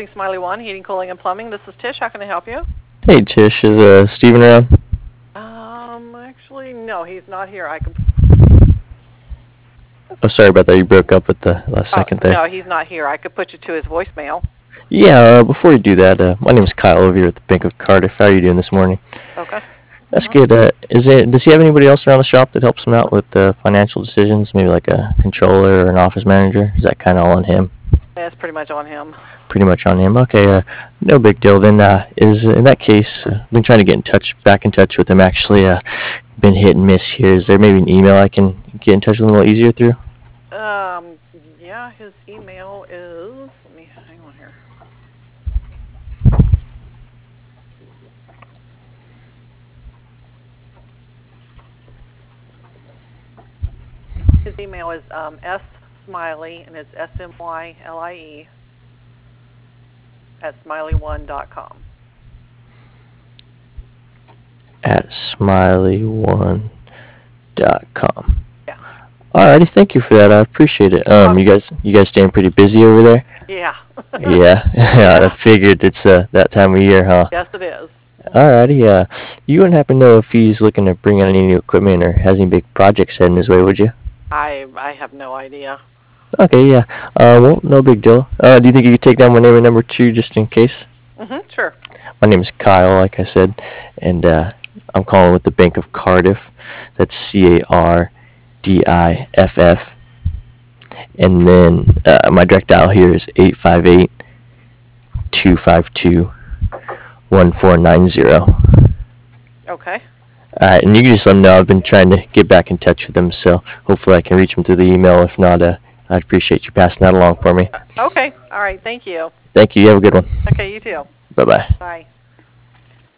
using Smiley One Heating, Cooling, and Plumbing. This is Tish. How can I help you? Hey Tish, is Steven around? Actually, no, he's not here. I can. Oh, sorry about that. You broke up at the last second there. No, he's not here. I could put you to his voicemail. Yeah. Before you do that, my name is Kyle over here at the Bank of Cardiff. How are you doing this morning? Okay. That's good. Does he have anybody else around the shop that helps him out with financial decisions? Maybe like a controller or an office manager? Is that kind of all on him? That's pretty much on him. Pretty much on him. Okay. No big deal. Then is in that case, been trying to get back in touch with him. Actually, been hit and miss here. Is there maybe an email I can get in touch with him a little easier through? Yeah, his email is. Let me hang on here. His email is smiley, and it's SMYLIE at smiley1.com. At smiley1.com. Yeah. Alrighty, thank you for that. I appreciate it. You guys staying pretty busy over there? Yeah. Yeah. I figured it's that time of year, huh? Yes, it is. Alrighty. You wouldn't happen to know if he's looking to bring in any new equipment or has any big projects heading his way, would you? I have no idea. Okay, yeah. Well, no big deal. Do you think you could take down my name and number 2 just in case? Sure. My name is Kyle, like I said, and I'm calling with the Bank of Cardiff. That's CARDIFF. And then my direct dial here is 858-252-1490. Okay. Alright, and you can just let them know I've been trying to get back in touch with them, so hopefully I can reach them through the email. If not, I'd appreciate you passing that along for me. Okay. All right. Thank you. Thank you. You have a good one. Okay, you too. Bye-bye. Bye.